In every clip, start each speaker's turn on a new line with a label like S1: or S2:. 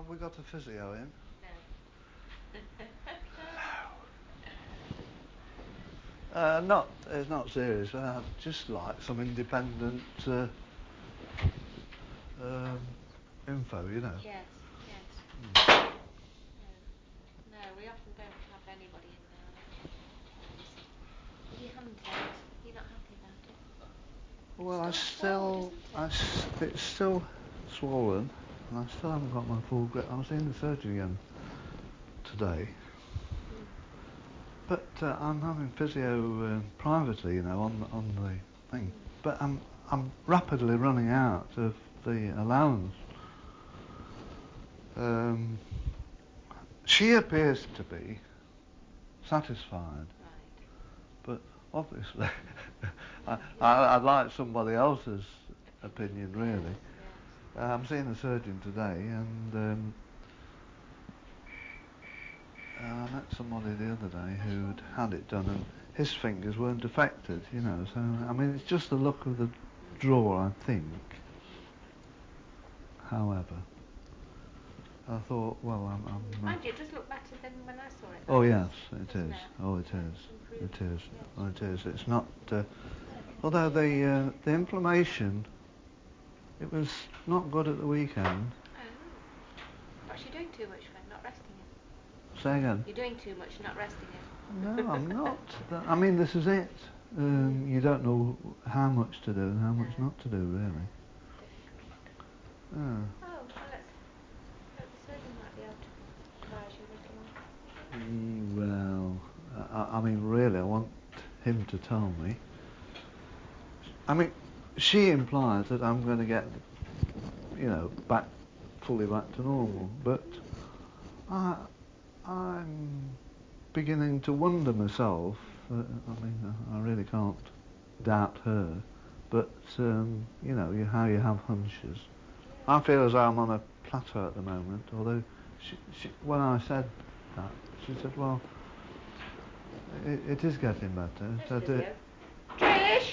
S1: Have we got a physio in? No. It's not serious. Just like some independent info, you know.
S2: Yes. No, we often don't have anybody in now. Have you hunted? You're not happy about it?
S1: Well, it's still swollen, and I still haven't got my full grip. I'm seeing the surgeon again today. But I'm having physio privately, you know, on the thing. But I'm rapidly running out of the allowance. She appears to be satisfied, but obviously I'd like somebody else's opinion, really. I'm seeing the surgeon today, and I met somebody the other day who'd had it done, and his fingers weren't affected, you know. So I mean, it's just the look of the drawer, I think. However, I thought, well,
S2: Mind you, it does look better than when I saw it.
S1: Oh yes, it is. Oh, it is. It is. Oh, it is. It's not. Although the inflammation, it was not good at the weekend.
S2: Oh. Perhaps you're doing too much, Fred, not resting it.
S1: Say again.
S2: You're doing too much, not resting it.
S1: No, I'm not. I mean, this is it. You don't know how much to do and how much not to do, really.
S2: Oh, well, let's hope the surgeon might be able to advise you a little more.
S1: Well, I mean, really, I want him to tell me. I mean, she implies that I'm going to get, you know, fully back to normal, but I'm beginning to wonder myself. I mean, I really can't doubt her, but you know, how you have hunches. I feel as though I'm on a plateau at the moment, although when I said that, she said, well, it is getting better.
S2: Trish!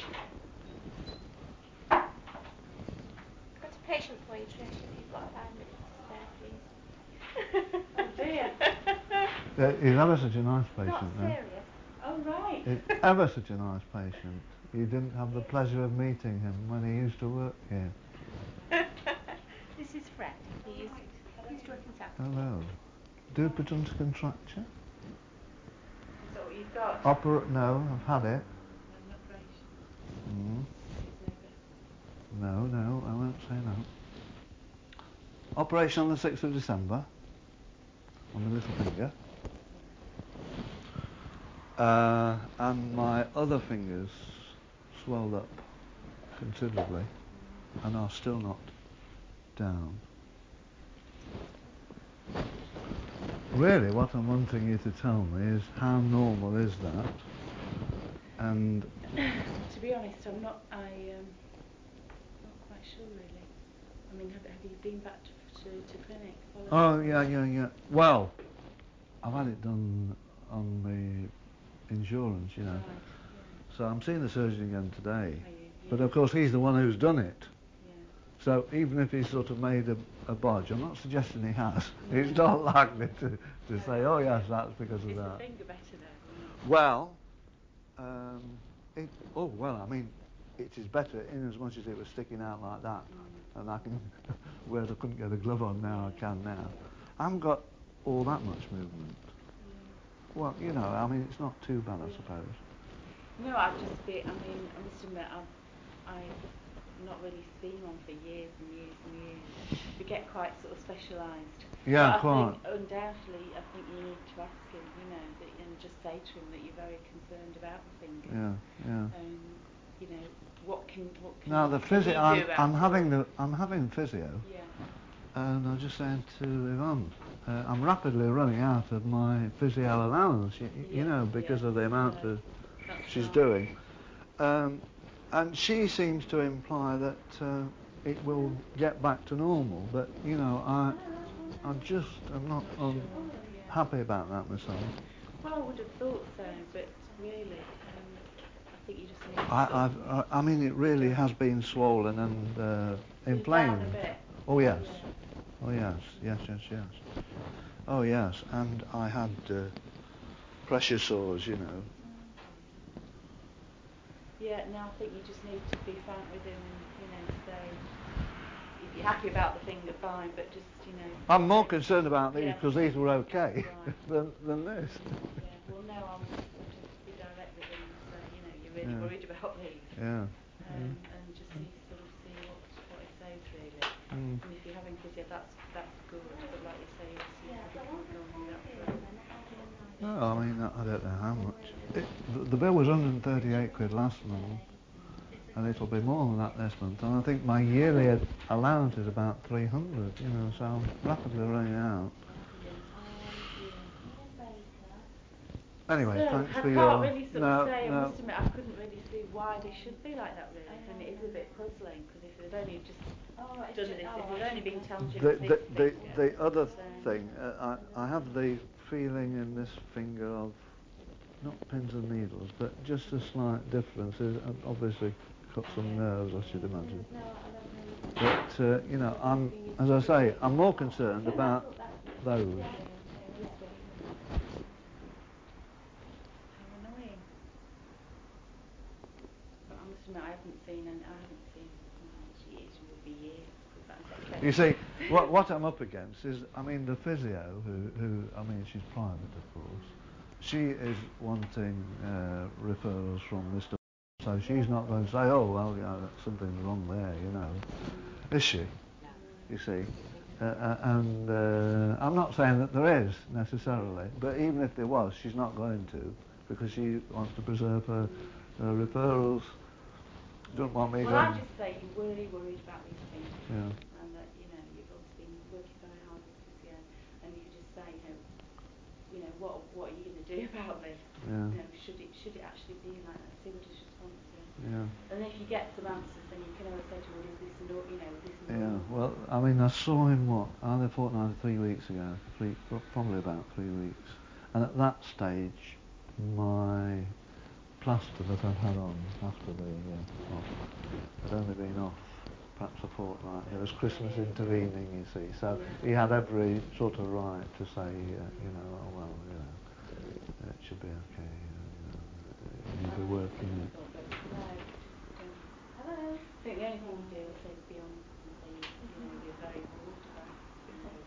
S2: Got a patient for you, Trish, if you've got 5 minutes to spare, please.
S3: Oh dear.
S1: He's ever such a nice patient,
S2: Not serious.
S3: Oh right.
S1: He's ever such a nice patient. You didn't have the pleasure of meeting him when he used to work here.
S2: This is Fred. He's working Saturday.
S1: Hello. Dupuytren's contracture?
S3: Is that what you've got?
S1: No, I've had it.
S3: An operation. It's no better.
S1: No, I won't say no. Operation on the 6th of December on the little finger. And my other fingers swelled up considerably and are still not down. Really, what I'm wanting you to tell me is how normal is that? And
S3: to be honest, I'm not quite sure really. I mean, have you been back to clinic?
S1: Oh yeah. Well, I've had it done on the insurance, you know.
S3: Right, yeah.
S1: So I'm seeing the surgeon again today.
S3: Are you? Yeah.
S1: But of course he's the one who's done it.
S3: Yeah.
S1: So even if he's sort of made a bodge, I'm not suggesting he has. It's not likely to say, oh yes, that's because of that.
S3: Is the finger better now?
S1: Well, I mean, it is better in as much as it was sticking out like that. And I can, whereas I couldn't get a glove on now, I can now. I haven't got all that much movement. Well, you know, I mean, it's not too bad, I suppose.
S3: No, I must admit, I've not really seen one for years and years and years. We get quite sort of specialised.
S1: Yeah,
S3: but
S1: quite.
S3: I think, undoubtedly, you need to ask him, you know, and just say to him that you're very concerned about the finger.
S1: Yeah.
S3: You know, what can
S1: now the physio, I'm having physio.
S3: Yeah.
S1: And I was just saying to Yvonne, I'm rapidly running out of my physio allowance, you know, because of the amount that she's doing. And she seems to imply that it will get back to normal, but, you know, I'm not happy about that myself.
S3: Well, I would have thought so, but really, I think you just need to...
S1: I mean, it really has been swollen and inflamed.
S3: Down a bit.
S1: Oh, yes. Oh yes. Oh yes, and I had pressure sores, you know.
S3: Yeah, no, I think you just need to be frank with him and, say, if you're happy about the finger, fine, but just,
S1: I'm more concerned about these because these were okay
S3: right.
S1: than this.
S3: Yeah, well, no, I would sort of be direct with him and say, you're really worried about these.
S1: Yeah.
S3: And just see what he says, really. And if you're having physio, that's good, but like you say, obviously you probably can't do that for...
S1: No, I mean, I don't know how much. The bill was 138 quid last month, and it'll be more than that this month. And I think my yearly allowance is about 300, so I'm rapidly running out. Anyway,
S3: so,
S1: thanks
S3: I
S1: for
S3: can't
S1: your...
S3: really sort of say, I must admit, I couldn't really see why they should be like that, really. And it is a bit puzzling, because if they'd only just done this, if they'd only been telling you
S1: the other thing, I have the feeling in this finger of, not pins and needles, but just a slight difference. It obviously cut some nerves, I should imagine. But, as I say, I'm more concerned about those.
S3: How annoying. But I must admit, I haven't seen, it would be years, because that's okay.
S1: You see, what I'm up against is, the physio, who she's private, of course, she is wanting referrals from Mr. So she's not going to say, oh, well, something's wrong there, Is she? You see? And I'm not saying that there is, necessarily, but even if there was, she's not going to, because she wants to preserve her referrals. Don't want me
S3: Well, I just say you're really worried about these things, and that you've obviously been working very hard with physio, and you could just say, what are you going to do about this? Should it actually be like that? See what his response is. And then if you get some answers, then you can always say to him, well, is this normal?
S1: Well, I saw him either a fortnight or 3 weeks ago, probably about 3 weeks, and at that stage, my plaster that I'd had on after the op had only been off perhaps a fortnight. There was Christmas intervening, you see, so he had every sort of right to say, it should be okay, you'll be working it.
S3: Hello. I think the only thing you do is say be honest and say you're very worried about it.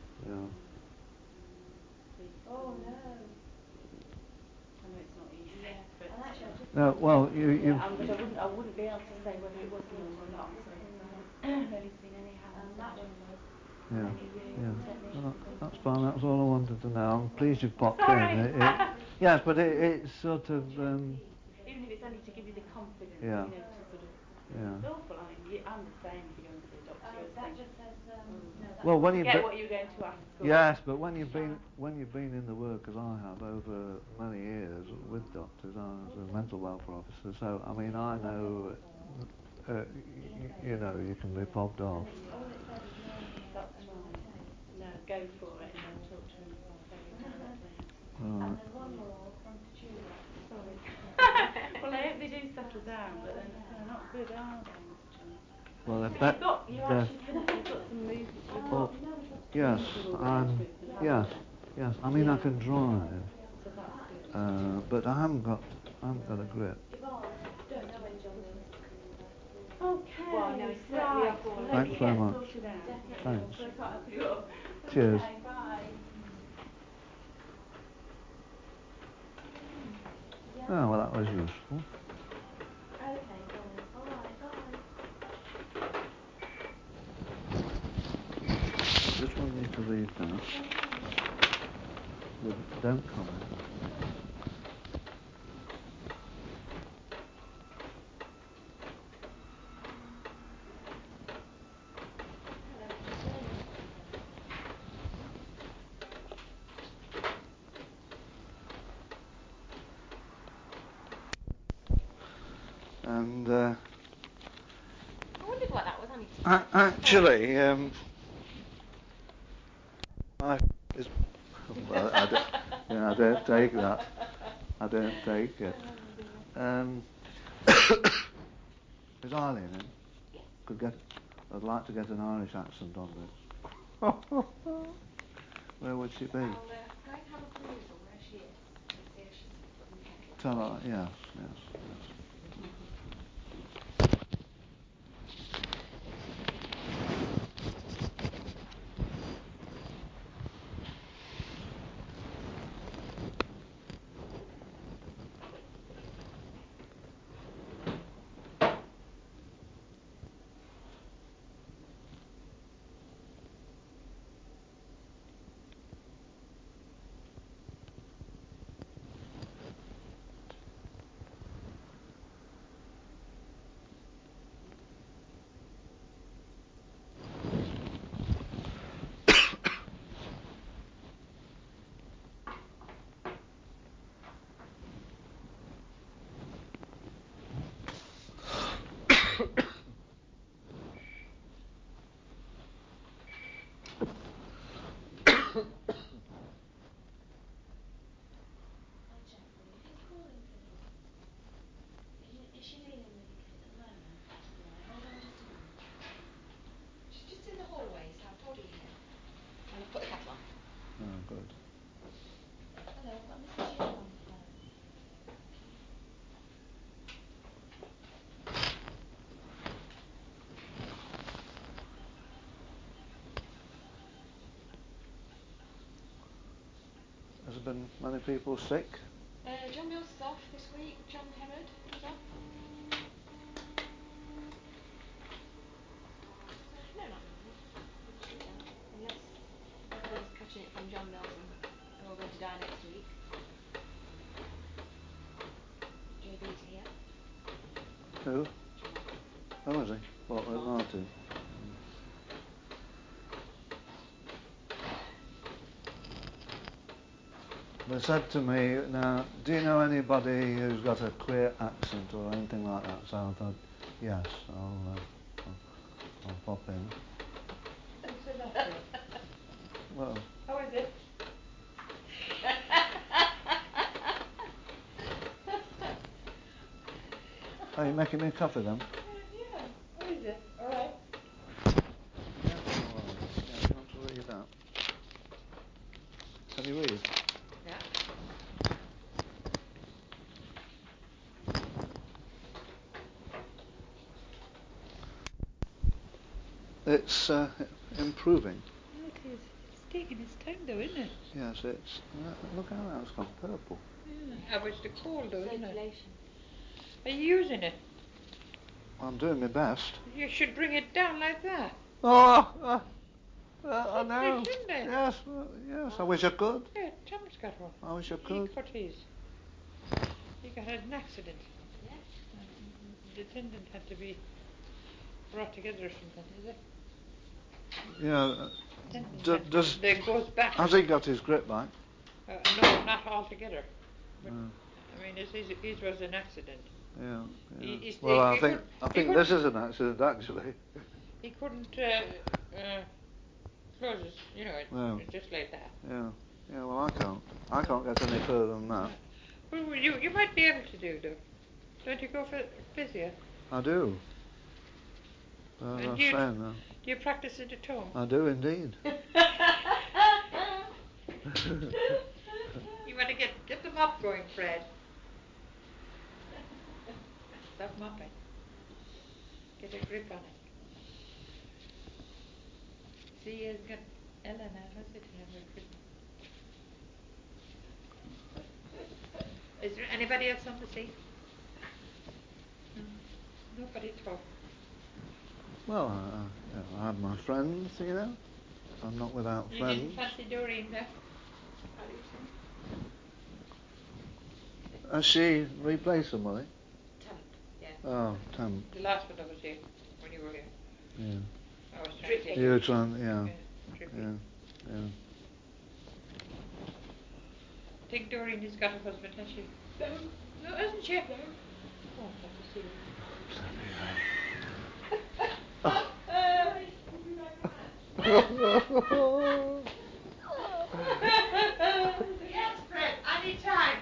S3: Oh no. I know it's not easy, but
S1: no, well,
S3: but I wouldn't be able to say whether it was normal or not, because I haven't really seen any hands.
S1: That's fine. That's all I wanted to know. I'm pleased you've popped in. Yes, but it's sort of.
S3: Even if it's only to give you the confidence, to sort of. It's awful. I mean, I'm the same if you go and see a doctor. That just says.
S1: Well, when you
S3: get what you're going to ask.
S1: Yes, but when you've been in the work as I have over many years with doctors, I was a mental welfare officer, so I know. You can be fobbed off.
S3: That's right. No, go for it and talk to him very directly.
S1: Right.
S2: And there's one more from Julia.
S3: Sorry. Well, I hope they do settle down, but then they're not good, are they, Mr. John?
S1: Well,
S3: you've got some movement.
S1: Yes, yes. I can drive,
S3: So that's good.
S1: but I haven't got a grip.
S2: Don't know when John knows he's coming back.
S3: Okay.
S2: Well, no, he's
S3: right.
S2: off all
S1: Thanks very much.
S2: Thanks.
S1: Cheers.
S2: Okay, bye.
S1: Oh, well, that was useful.
S2: Okay, darling. Alright, bye.
S1: Just want you to read that. Don't comment. And
S2: I wondered what that was on his
S1: actually, I don't take that. I don't take it. Is Eileen in?
S2: Yes.
S1: I'd like to get an Irish accent on this. Where would she be?
S3: I'll go and have a perusal where she is and see if she's putting kettle on.
S1: Tell her, yes, yes, yes.
S3: I'll check for you. Who's calling, please? Is she dealing with your kid at the moment? Right, hold on just a moment. She's just in the hallway, so I've told her you're here. And I've put the kettle on.
S1: Oh, good.
S3: Hello, I've got Mrs. Yeo on the phone. Okay.
S1: Has there been many people sick?
S3: John Mills is off this week. John Herod is off. No, not really. People should be out. Unless everybody's catching it from John Mills and they're all going to die next week. JB's here.
S1: Who?
S3: John.
S1: Oh, is he? What, with Martin? They said to me, now, do you know anybody who's got a clear accent or anything like that? So I thought, yes, I'll pop in.
S3: Who said that to you?
S1: Well,
S3: How is it?
S1: are you making me a coffee then?
S3: Yeah. How is it? All right.
S1: Yeah, all right. Yeah, you want to read that? Can you read?
S3: Yeah.
S1: It's improving.
S3: Yeah, it is. It's taking its time though, isn't it?
S1: Yes, it's. Look how that's gone purple.
S3: Yeah. How was the cold though, isn't it?
S2: Circulation.
S3: Are you using it?
S1: I'm doing my best.
S3: You should bring it down like that.
S1: Oh, I know.
S3: Shouldn't it?
S1: Yes, yes. I wish I could.
S3: Yeah, Tom's got one.
S1: I wish I
S3: He
S1: could.
S3: cut his. He got an accident.
S2: Yes.
S3: The tendon had to be brought together or something, is it?
S1: Yeah.
S3: Tendon
S1: Does
S3: that goes back.
S1: has he got his grip back?
S3: No, not altogether. But,
S1: No.
S3: I mean, his was an accident.
S1: Yeah.
S3: Well,
S1: I think this is an accident actually.
S3: He couldn't close his,
S1: No.
S3: just like that.
S1: Yeah. Yeah. Well, I can't. I can't get any further than that.
S3: Well, you might be able to do though. Don't you go for physio?
S1: I do.
S3: And
S1: I'm saying that.
S3: do you practice it at home?
S1: I do indeed.
S3: You want to get the mop going, Fred. Stop mopping. Get a grip on it. See, he's got Ella now, has it, to have a Christmas? Is there anybody else on the seat? No. Nobody at all.
S1: Well, I have my friends, you know. I'm not without
S3: You
S1: friends.
S3: didn't fancy Doreen there? Alison?
S1: Has she replaced somebody?
S3: Temp, yeah.
S1: Oh, temp.
S3: The last one that was here, when you were here.
S1: Yeah.
S3: I was trying to get
S1: You were trying, yeah.
S3: Drippy.
S1: Yeah.
S3: I think Doreen has got a husband, has she? No. No, hasn't she? No. Oh, that was silly. Yes, Fred, anytime.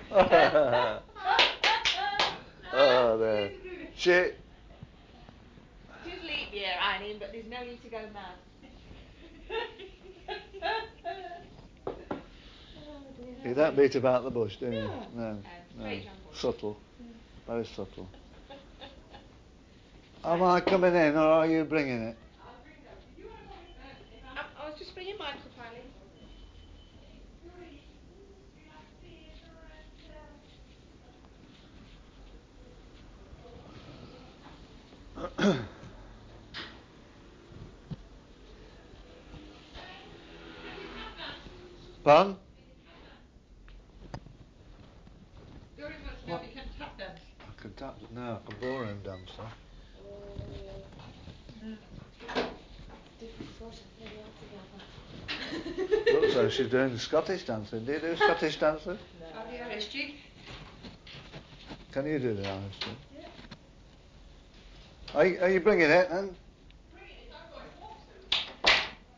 S1: Oh, there. Shit.
S2: It is leap year, Eileen, but there's no need to go mad.
S1: You don't beat about the bush, do you?
S3: No.
S1: No. Subtle. Very subtle. Am I coming in, or are you bringing it?
S2: I'll bring it up. Did you want to come in? I was just bringing Michael, Pally.
S1: Pardon?
S4: Dory must know you can tap dance.
S1: I can tap it now. I can ballroom dance, though.
S2: Different sort of thing altogether.
S1: Looks like she's doing Scottish dancing. Do you do Scottish dancing?
S4: No. Oh, the Irish jig?
S1: Can you do the Irish jig?
S4: Yeah.
S1: Are you bringing it then?
S4: Bring it. I'm going to walk soon.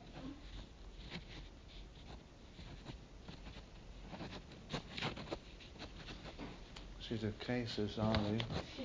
S1: She's a case of Sally.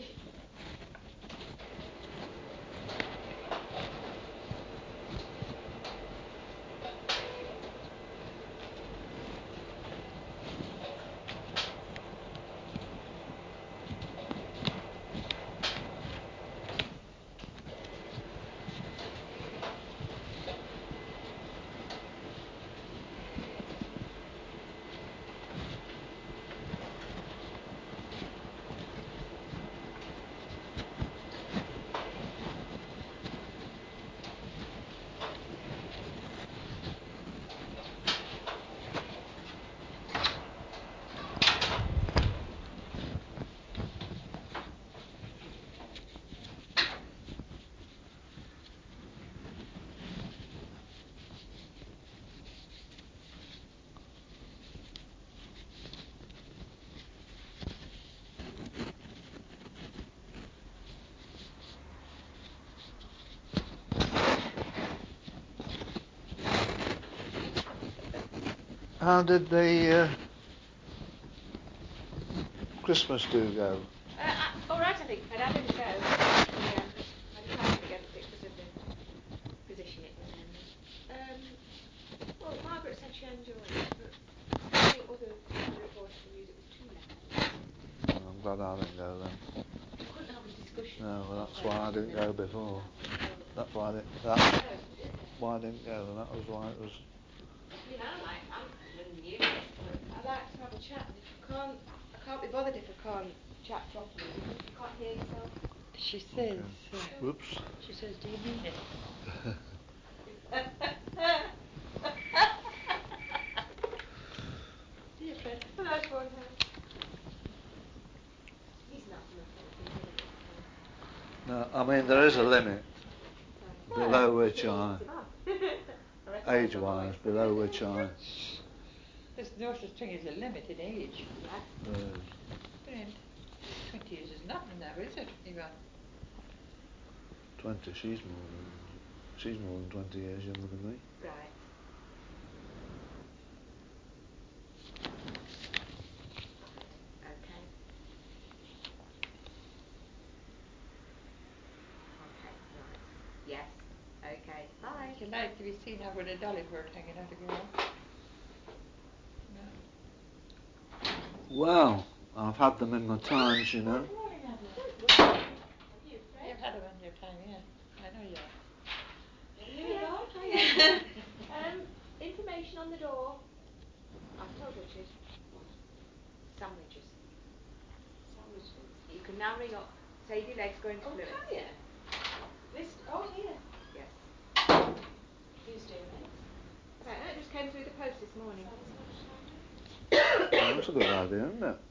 S1: How did the Christmas do go?
S2: All right, I think. But I didn't go. I decided against it because of the position it was in. Well, Margaret said she enjoyed it, but I think other reports of the news it was too loud.
S1: I'm glad I didn't go then.
S2: You couldn't have a discussion.
S1: No, well, that's why I didn't go before. That's why I didn't go, and that was why it was.
S2: You know, I like dancing and music, but I like to have a chat, and if I can't be bothered if I can't chat properly because you can't hear yourself.
S4: She says.
S1: Okay. Whoops.
S4: She says, do you mean it? Dear Fred.
S2: A nice one, he's not going to think of it.
S1: No, I mean there is a limit below which age-wise, below which
S4: There's no such thing as a limit in age.
S2: Yeah.
S4: And 20 years is nothing now, is it, Yvonne?
S1: 20. She's more than 20 years younger than me.
S2: Right. Okay. Okay, right. Yes. Okay. Bye.
S4: Would you like to be seen out with a dolly bird hanging out of your arm? No.
S1: Well, I've had them in my times, you know.
S4: Good morning, Adelaide. You've had them in your time, yeah. I know you have.
S2: Information on the door. I've told Richard. What? Sandwiches. You can now ring up. Save your legs going to Fluent.
S3: Can you? Here.
S2: Yes.
S3: Who's doing it?
S2: I don't know, it just came through the post this morning.
S1: Well, that's a good idea, isn't it?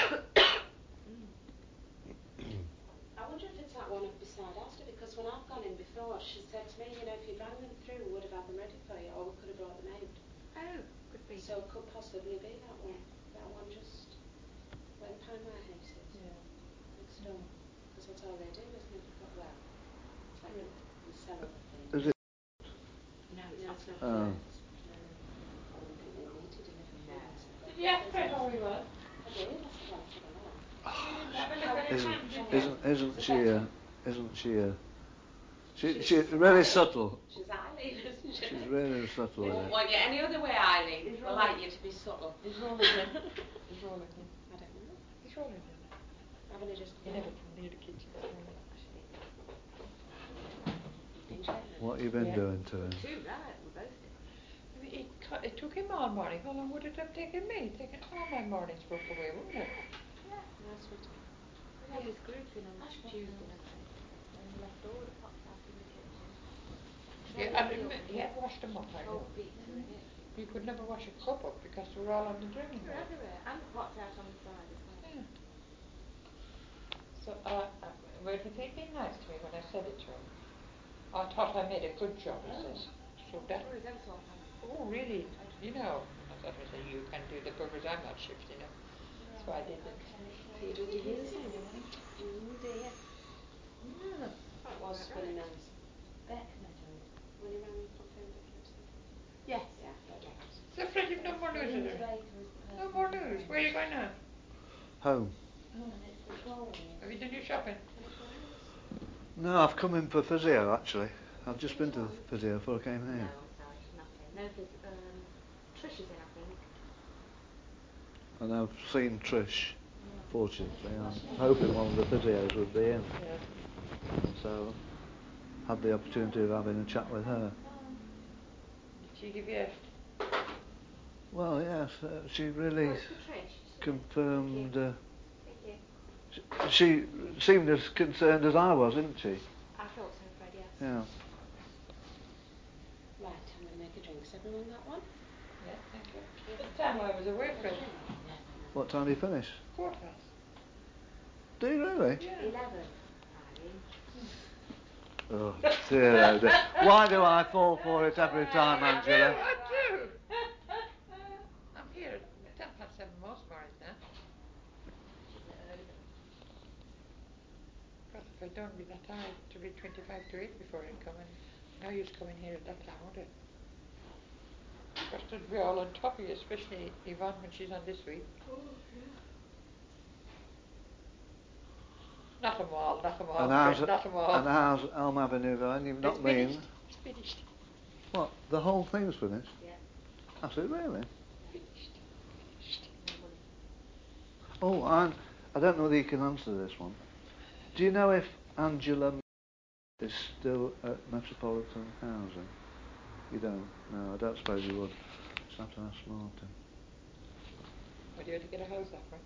S3: I wonder if it's that one up beside Asda, because when I've gone in before, she said to me, you know, if you'd rang them through, we would have had them ready for you, or we could have brought them out.
S2: Oh, could be.
S3: So it could possibly be that one. That one just where the Panama house is.
S4: Yeah.
S3: Next door. Because that's all they do, isn't it? Well, it's like the cellar thing.
S1: Is it?
S2: No, it's
S3: No,
S2: not.
S3: it's not
S1: Oh.
S3: theirs. No. I wouldn't think they need to deliver food.
S2: No.
S4: Did you ask Fred how he was?
S3: I did. I said, well, let's have a look.
S4: Have a look at his hand, didn't you?
S1: Isn't she a She's really subtle.
S2: She's Eileen, isn't she?
S1: She's really subtle.
S2: We won't want you any other way, Eileen. We'd like you to be subtle.
S4: Is Roland in? Is Roland in?
S2: I don't know.
S4: Is Roland in?
S2: Having a just
S4: You never come near the kitchen this morning.
S1: What have you been doing to him?
S2: Too right, we both did.
S4: It took him all morning. How long would it have taken me? Taken all my morning's work away, wouldn't it?
S2: Yeah. Nice one. We had this grouping on Tuesday night and left all the pots out in the kitchen.
S4: He had washed them up, I know.
S2: Cold pizza in it.
S4: You could never wash a cup up because they were all on the draining
S2: They're
S4: board.
S2: everywhere. And the pots out on the side as well.
S4: Yeah. So, well, he'd been nice to me when I said it to him. I thought I made a good job, he says. So that, really, you know. I thought, I said, you can do the burgers, I'm not shifting them. So I didn't.
S2: So you do the easy one. Oh dear.
S4: Yeah.
S2: That was really nice.
S3: Beck Meadow.
S2: When you rang from phone Becky upstairs? Yes. Yeah,
S4: So Fred, you've no more news, is there? No more news. Where are you going now?
S1: Home.
S3: And it's the 12.
S4: Have you done your shopping?
S1: No, I've come in for physio actually. I've just been to the physio before I came here.
S2: No, sorry, nothing. No, Trish is in, I think.
S1: And I've seen Trish, fortunately. I'm hoping one of the physios would be in.
S4: Yeah.
S1: So, had the opportunity of having a chat with her.
S4: Did she give you
S1: Well, yes, she really confirmed.
S2: Thank you.
S1: She seemed as concerned as I was, didn't she?
S2: I thought so, Fred, yes.
S1: Yeah.
S2: Right, I'm going to make a drink. Has everyone got one?
S4: Yeah, thank you. What time I was away, Fred?
S1: What time do you finish?
S4: 4:15.
S1: Do you really?
S4: Yeah.
S2: 11.
S1: Oh, dear, oh dear. Why do I fall for it every time, Angela?
S4: I do. I'm here at 7:10 most mornings now.
S2: She's an early bird.
S4: Because if I don't be that tired to be 25 to 8 before I come in, no use coming here at that time, would it? Because they'd be all on top of you, especially Yvonne when she's on this week.
S2: Oh, yeah.
S4: Not them all, not them all,
S1: And how's Elm Avenue going? You've not been?
S4: It's finished.
S1: What, the whole thing's finished?
S2: Yeah.
S1: That's it, really?
S4: Finished.
S1: Oh, I don't know whether you can answer this one. Do you know if Angela is still at Metropolitan Housing? You don't? No, I don't suppose you would. Just have to ask Martin.
S4: Would you have to get a house offer?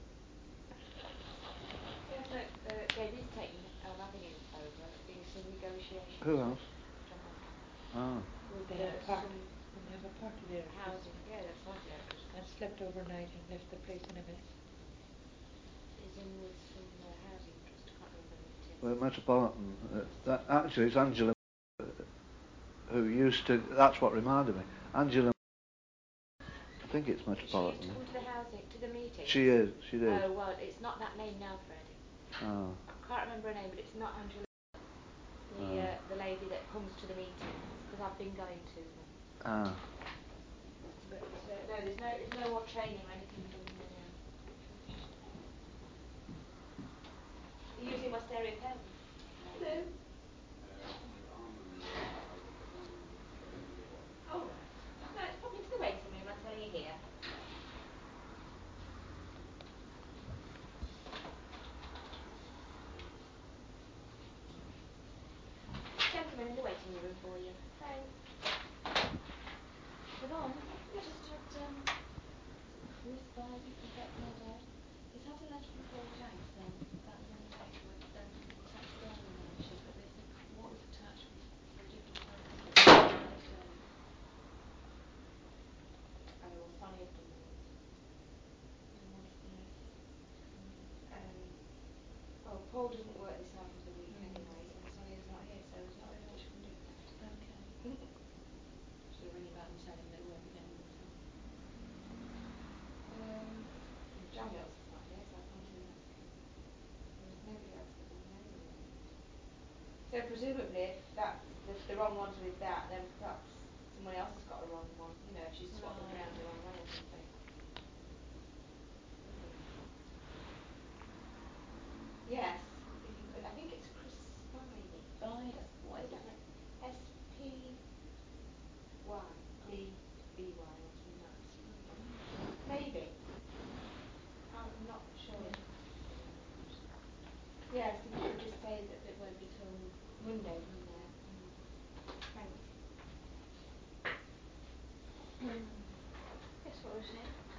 S2: Yes, no, JB's taking Elm Avenue over. It's in negotiation.
S1: Who else?
S2: John Malcolm.
S1: Ah.
S4: They have a party. They have a party there.
S2: Housing. Yeah, that's right, yeah.
S4: And slept overnight and left the place in a mess.
S2: He's in with some housing trust. I can't remember who it is.
S1: Well, Metropolitan. Actually, it's Angela who used to. That's what reminded me. Angela. I think it's Metropolitan.
S2: She used to come to the housing, to the meeting.
S1: She is. She did.
S2: Oh well, it's not that name now, Fred.
S1: Oh.
S2: I can't remember her name, but it's not Angela. The lady that comes to the meetings, because I've been going to them.
S1: Ah.
S2: But no, there's no more training or anything done there now. Are you using my stereo pen? Hello. Oh right. No, it's pop into the waiting room. I'll tell you here. Gentleman in the waiting room for you. Thanks.
S3: Yvonne, we just had Chris Biden from Beck Meadow. He's had a letter from Paul James saying that the undertaker would tax building ownership, but they said what was attached was for a different purpose.
S2: Oh, well, Sonia's done the notes.
S3: And what's the notice?
S2: Well, Paul doesn't work this half of the week anyways, and Sonia's not here, so there's not really much you can do.
S3: Okay. She'll ring you back and tell him that it won't be getting anything.
S2: John Mills is not here, so I can't do that. There's nobody else that will know really. So presumably, if the wrong one's with that, then perhaps someone else has got a wrong one. You know, if she's swapped them around the wrong way or something. Yes, if you could. I think it's Chris Biden.
S3: Biden. What is that?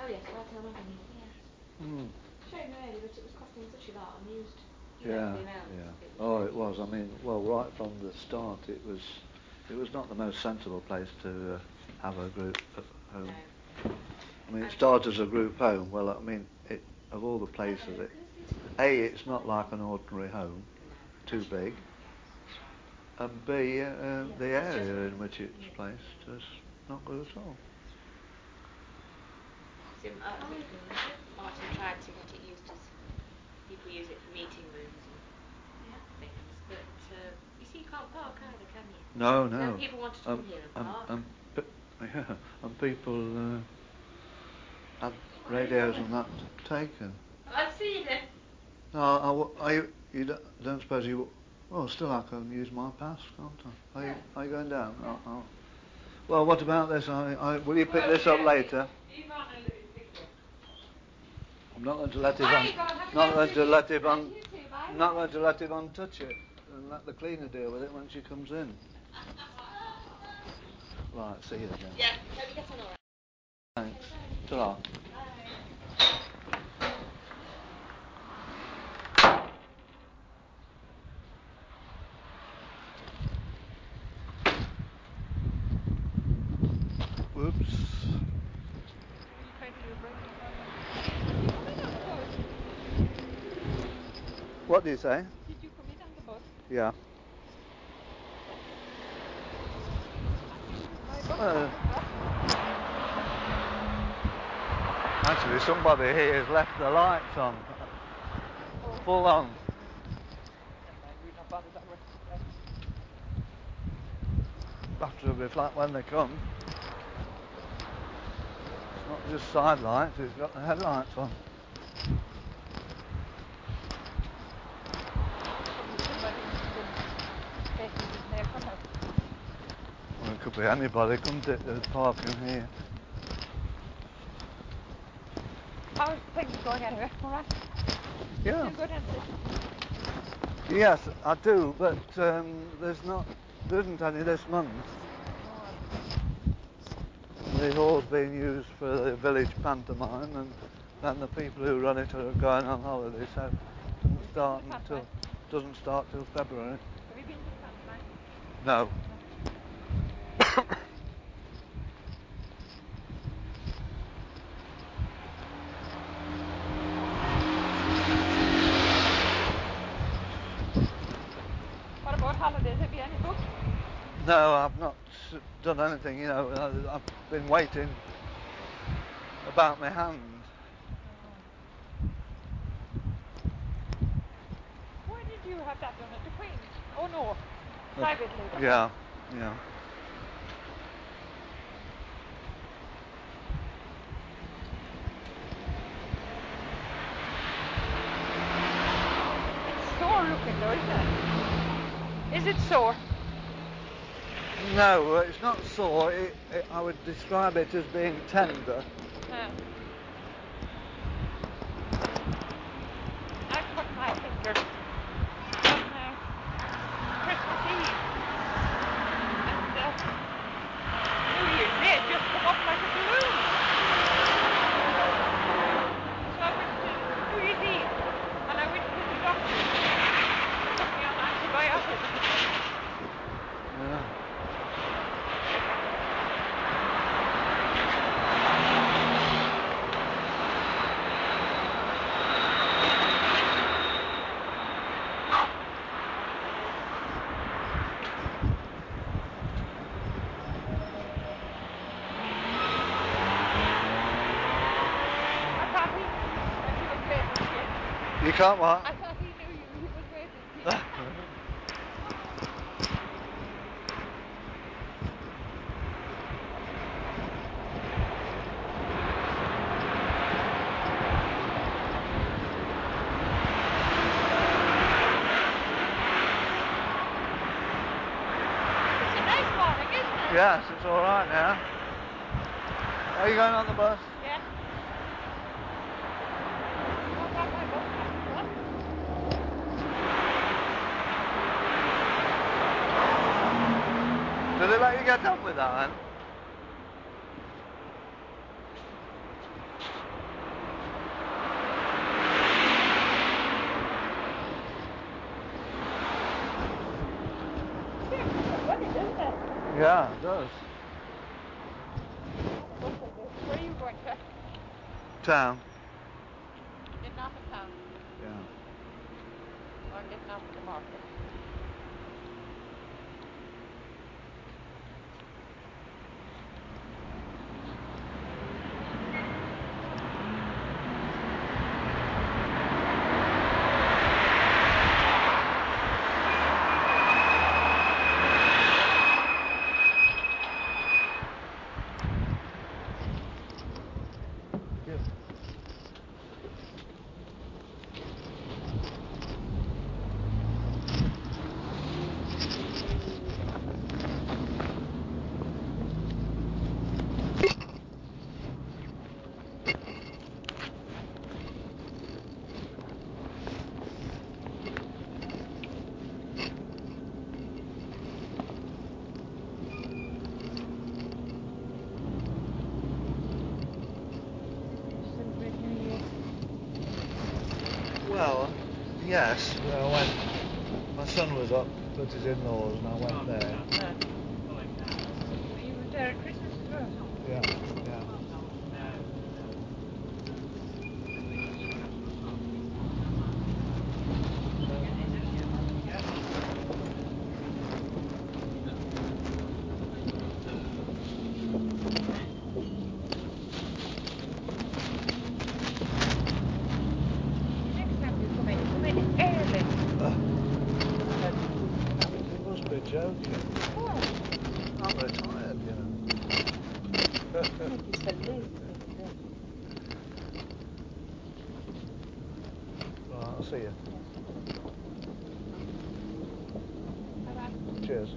S2: yes, I tell my money. Yes. Shame really, but it was costing such a lot and used.
S1: Yeah. Oh, it was. I mean, well, right from the start, it was not the most sensible place to have a group home.
S2: No.
S1: I mean, it started as a group home. Well, I mean, of all the places, it's not like an ordinary home, too big, and B, the area in which it's placed is not good at all.
S2: Martin tried to get it used as people use it for meeting rooms and things, but you see, you can't park either, can you?
S1: No.
S2: So people wanted to come here and park.
S1: And people had radios and that taken.
S2: I've seen it.
S1: No, you don't suppose you... Well, still I can use my pass, can't I? Are you going down?
S2: Yeah.
S1: Oh. Well, what about this? Will you pick this up later? I'm not going to let Yvonne... Not going to let Yvonne touch it and let the cleaner deal with it when she comes in. Right, see you then.
S2: Yeah, hope you get on all right.
S1: Thanks. Ta-ra. Whoops. What do you say?
S4: Did you come in on the bus?
S1: Yeah. Actually, somebody here has left the lights on. Full on.
S4: Never mind, we're not bothered that way.
S1: Battery will be flat when they come. It's not just side lights, it's got the headlights on. Well, it could be anybody, couldn't it, that's parking here.
S4: How's things going anyway? All right?
S1: Yeah.
S4: Still good, isn't it?
S1: Yes, I do, but there isn't any this month. The hall's being used for the village pantomime, and then the people who run it are going on holiday, so it doesn't start till February.
S4: Have you been to the pantomime?
S1: No.
S4: What about holidays? Have you any booked?
S1: No, I've not done anything, I've been waiting about my hand.
S4: Why did you have that done at the Queen's? Oh no, privately.
S1: Yeah.
S4: It's sore looking though, isn't it? Is it sore?
S1: No, it's not sore. I would describe it as being tender.
S4: I cut my finger on Christmas Eve, and New Year's Day just come up like a balloon. So I went to New Year's Eve, and I went to the doctor. He put me on antibiotics.
S1: Yeah. You can't what?
S4: I thought he knew you. He was waving to you. It's a nice morning, isn't it?
S1: Yes, it's all right now. Are you going on the bus?
S4: Yeah. I've got my bus pass.
S1: Did they let you get on with that then? Yeah, it does.
S4: Where are you going to?
S1: Town.
S4: Getting off of town.
S1: Yeah.
S4: Or getting off of the market.
S1: Well, yes. I went. My son was up with his in-laws, and I went there.
S4: You were there at Christmas as well?
S1: Yeah, yeah.
S4: Next time you come in early.
S1: You must be joking.
S4: What?
S1: I'm retired, you know.
S4: You said this.
S1: Right, I'll see you.
S4: Bye-bye.
S1: Cheers.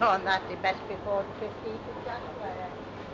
S5: on that, it best before the 15th of January.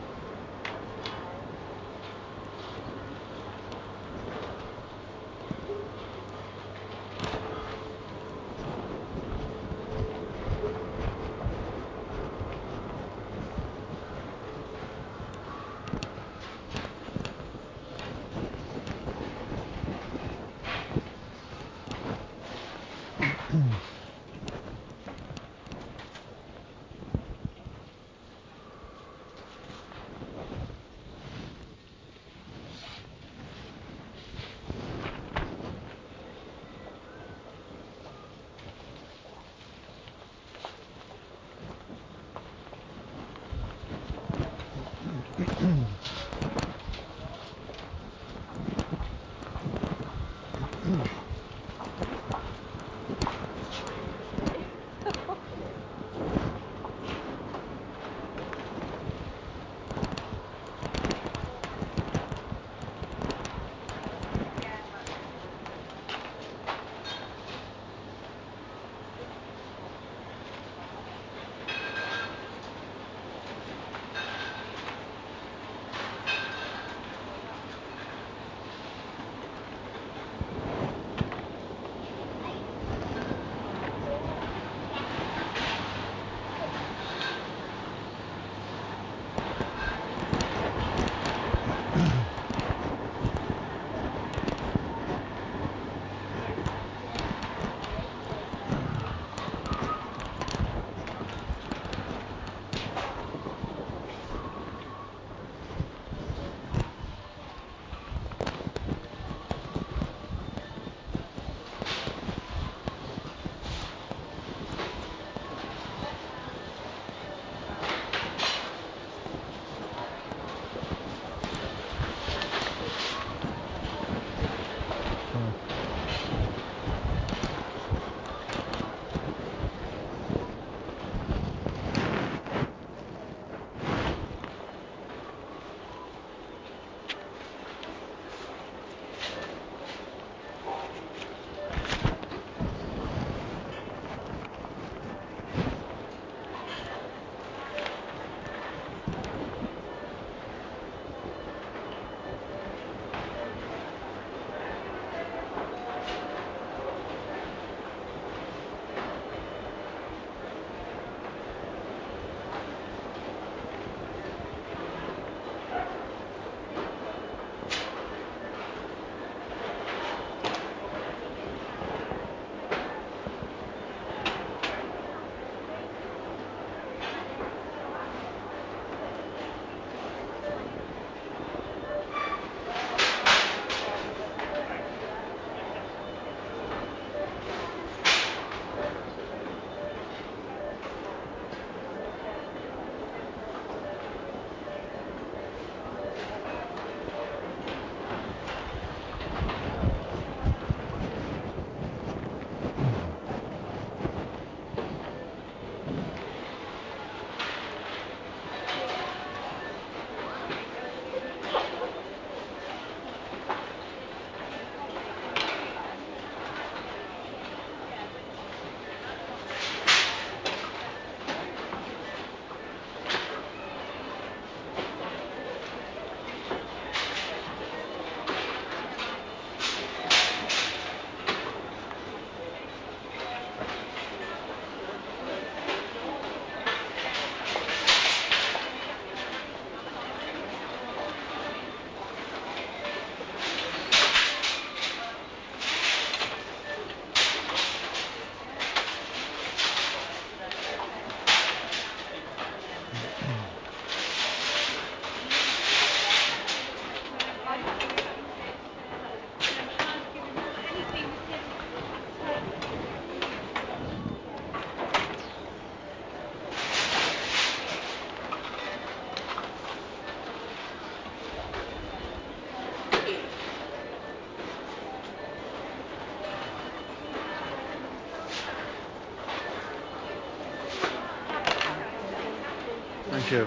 S1: Thank you.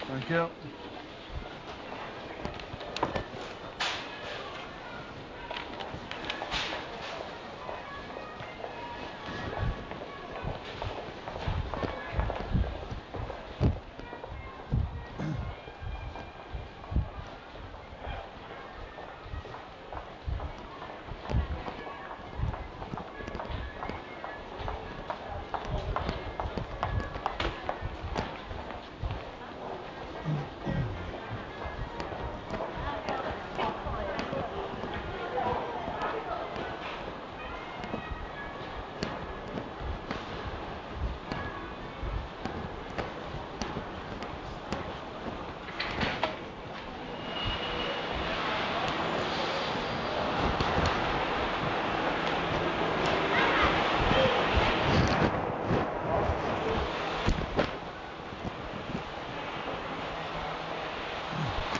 S1: Thank you.